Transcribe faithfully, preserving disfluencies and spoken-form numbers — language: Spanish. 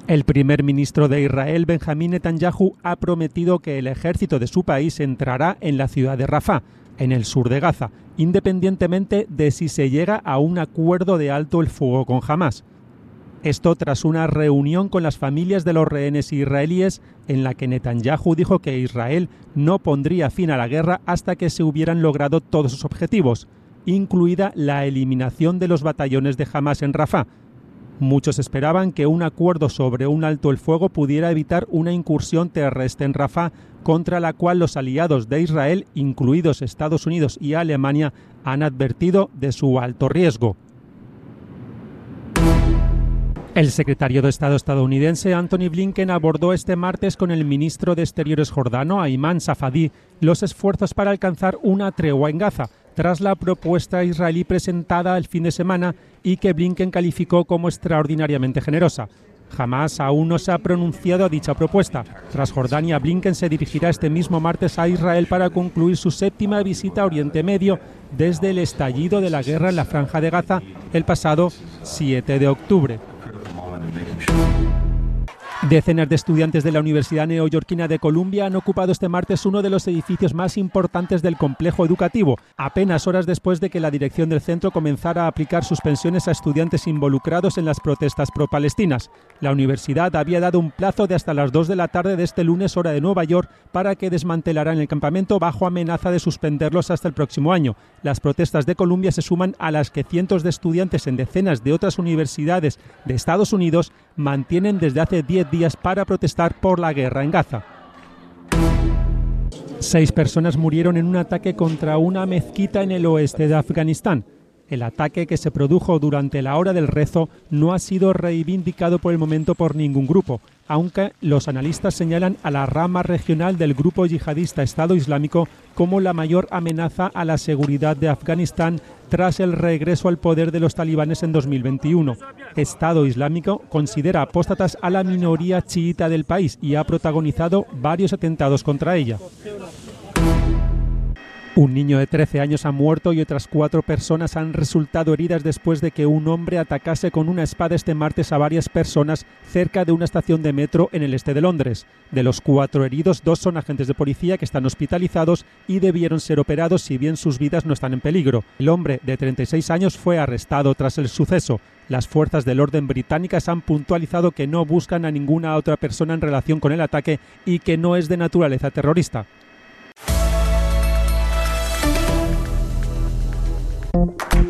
El primer ministro de Israel, Benjamín Netanyahu, ha prometido que el ejército de su país entrará en la ciudad de Rafah, en el sur de Gaza, independientemente de si se llega a un acuerdo de alto el fuego con Hamás. Esto tras una reunión con las familias de los rehenes israelíes en la que Netanyahu dijo que Israel no pondría fin a la guerra hasta que se hubieran logrado todos sus objetivos, incluida la eliminación de los batallones de Hamás en Rafah. Muchos esperaban que un acuerdo sobre un alto el fuego pudiera evitar una incursión terrestre en Rafah, contra la cual los aliados de Israel, incluidos Estados Unidos y Alemania, han advertido de su alto riesgo. El secretario de Estado estadounidense Antony Blinken abordó este martes con el ministro de Exteriores jordano, Ayman Safadi, los esfuerzos para alcanzar una tregua en Gaza, tras la propuesta israelí presentada el fin de semana y que Blinken calificó como extraordinariamente generosa. Jamás aún no se ha pronunciado a dicha propuesta. Tras Jordania, Blinken se dirigirá este mismo martes a Israel para concluir su séptima visita a Oriente Medio desde el estallido de la guerra en la Franja de Gaza el pasado siete de octubre. Decenas de estudiantes de la Universidad Neoyorquina de Columbia han ocupado este martes uno de los edificios más importantes del complejo educativo, apenas horas después de que la dirección del centro comenzara a aplicar suspensiones a estudiantes involucrados en las protestas pro-palestinas. La universidad había dado un plazo de hasta las dos de la tarde de este lunes, hora de Nueva York, para que desmantelaran el campamento bajo amenaza de suspenderlos hasta el próximo año. Las protestas de Columbia se suman a las que cientos de estudiantes en decenas de otras universidades de Estados Unidos mantienen desde hace diez días para protestar por la guerra en Gaza. Seis personas murieron en un ataque contra una mezquita en el oeste de Afganistán. El ataque, que se produjo durante la hora del rezo, no ha sido reivindicado por el momento por ningún grupo, aunque los analistas señalan a la rama regional del grupo yihadista Estado Islámico como la mayor amenaza a la seguridad de Afganistán tras el regreso al poder de los talibanes en dos mil veintiuno. Estado Islámico considera apóstatas a la minoría chiita del país y ha protagonizado varios atentados contra ella. Un niño de trece años ha muerto y otras cuatro personas han resultado heridas después de que un hombre atacase con una espada este martes a varias personas cerca de una estación de metro en el este de Londres. De los cuatro heridos, dos son agentes de policía que están hospitalizados y debieron ser operados, si bien sus vidas no están en peligro. El hombre de treinta y seis años fue arrestado tras el suceso. Las fuerzas del orden británicas han puntualizado que no buscan a ninguna otra persona en relación con el ataque y que no es de naturaleza terrorista. Thank you.